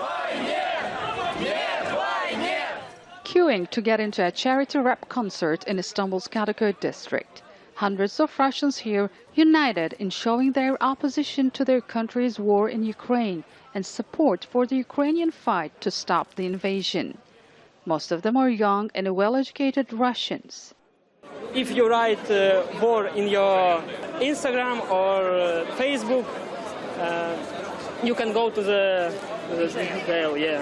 Queuing to get into a charity rap concert in Istanbul's Kadıköy district. Hundreds of Russians here united in showing their opposition to their country's war in Ukraine and support for the Ukrainian fight to stop the invasion. Most of them are young and well-educated Russians. If you write war in your Instagram or Facebook, you can go to the jail, yeah.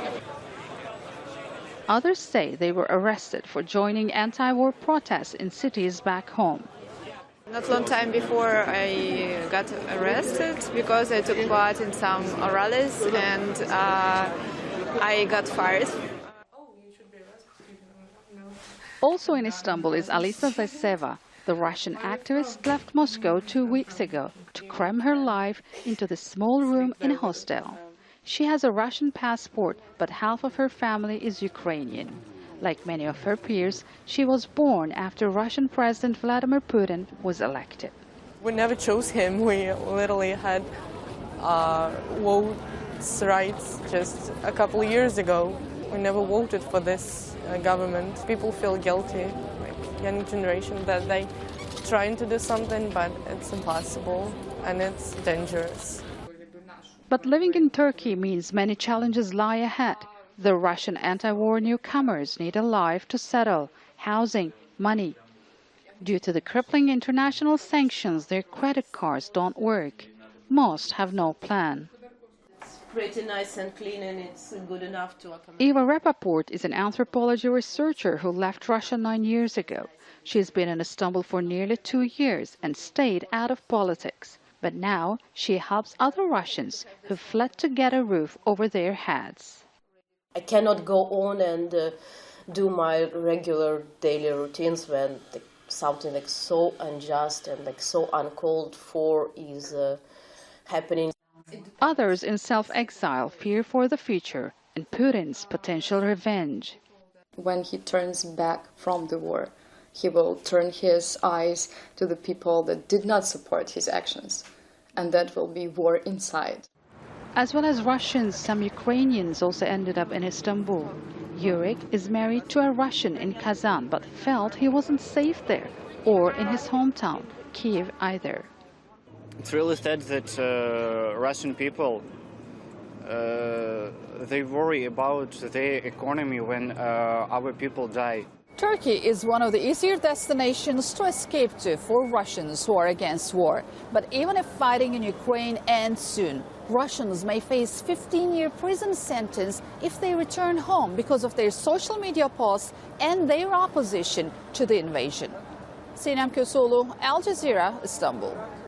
Others say they were arrested for joining anti-war protests in cities back home. Not long time before I got arrested because I took part in some rallies and I got fired. Also in Istanbul is Alisa Zayseva. The Russian activist left Moscow 2 weeks ago to cram her life into the small room in a hostel. She has a Russian passport, but half of her family is Ukrainian. Like many of her peers, she was born after Russian President Vladimir Putin was elected. We never chose him. We literally had votes rights just a couple of years ago. We never voted for this government. People feel guilty, like young generation, that they trying to do something, but it's impossible and it's dangerous. But living in Turkey means many challenges lie ahead. The Russian anti-war newcomers need a life to settle, housing, money. Due to the crippling international sanctions, their credit cards don't work. Most have no plan. It's pretty nice and clean, and it's good enough to accommodate. Eva Rapaport is an anthropology researcher who left Russia 9 years ago. She's been in Istanbul for nearly 2 years and stayed out of politics. But now she helps other Russians who fled to get a roof over their heads. I cannot go on and do my regular daily routines when something like so unjust and like so uncalled for is happening. Others in self-exile fear for the future and Putin's potential revenge. When he turns back from the war, he will turn his eyes to the people that did not support his actions, and that will be war inside. As well as Russians, some Ukrainians also ended up in Istanbul. Yurik is married to a Russian in Kazan, but felt he wasn't safe there, or in his hometown, Kyiv either. It's really sad that Russian people, they worry about their economy when our people die. Turkey is one of the easier destinations to escape to for Russians who are against war. But even if fighting in Ukraine ends soon, Russians may face 15-year prison sentence if they return home because of their social media posts and their opposition to the invasion. Sinem Köseoğlu, Al Jazeera, Istanbul.